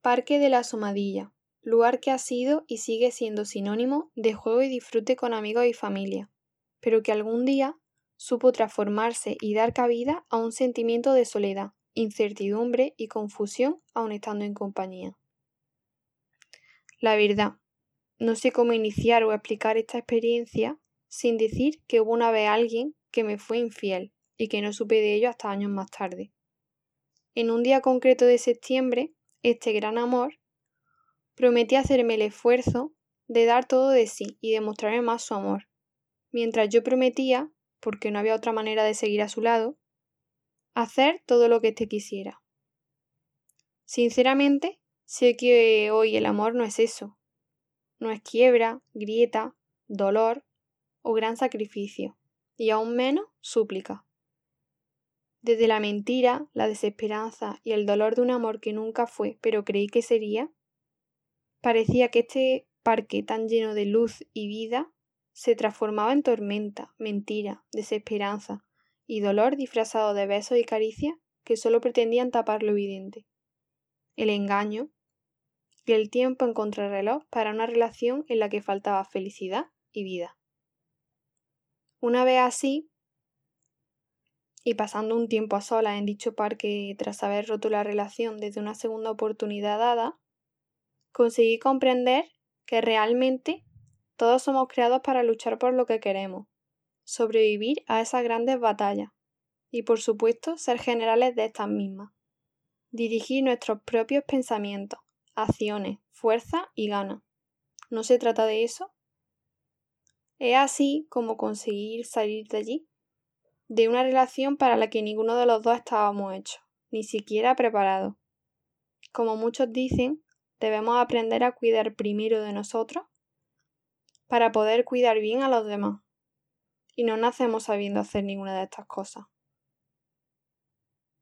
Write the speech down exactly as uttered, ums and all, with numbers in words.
Parque de la Asomadilla, lugar que ha sido y sigue siendo sinónimo de juego y disfrute con amigos y familia, pero que algún día supo transformarse y dar cabida a un sentimiento de soledad, incertidumbre y confusión aun estando en compañía. La verdad, no sé cómo iniciar o explicar esta experiencia sin decir que hubo una vez alguien que me fue infiel y que no supe de ello hasta años más tarde. En un día concreto de septiembre, este gran amor prometía hacerme el esfuerzo de dar todo de sí y demostrarme más su amor, mientras yo prometía, porque no había otra manera de seguir a su lado, hacer todo lo que éste quisiera. Sinceramente, sé que hoy el amor no es eso. No es quiebra, grieta, dolor o gran sacrificio, y aún menos súplica. Desde la mentira, la desesperanza y el dolor de un amor que nunca fue, pero creí que sería, parecía que este parque tan lleno de luz y vida se transformaba en tormenta, mentira, desesperanza y dolor disfrazado de besos y caricias que solo pretendían tapar lo evidente. El engaño y el tiempo en contrarreloj para una relación en la que faltaba felicidad y vida. Una vez así, y pasando un tiempo a solas en dicho parque tras haber roto la relación desde una segunda oportunidad dada, conseguí comprender que realmente todos somos creados para luchar por lo que queremos, sobrevivir a esas grandes batallas y, por supuesto, ser generales de estas mismas. Dirigir nuestros propios pensamientos, acciones, fuerza y ganas. ¿No se trata de eso? Es así como conseguir salir de allí, de una relación para la que ninguno de los dos estábamos hechos, ni siquiera preparados. Como muchos dicen, debemos aprender a cuidar primero de nosotros para poder cuidar bien a los demás. Y no nacemos sabiendo hacer ninguna de estas cosas.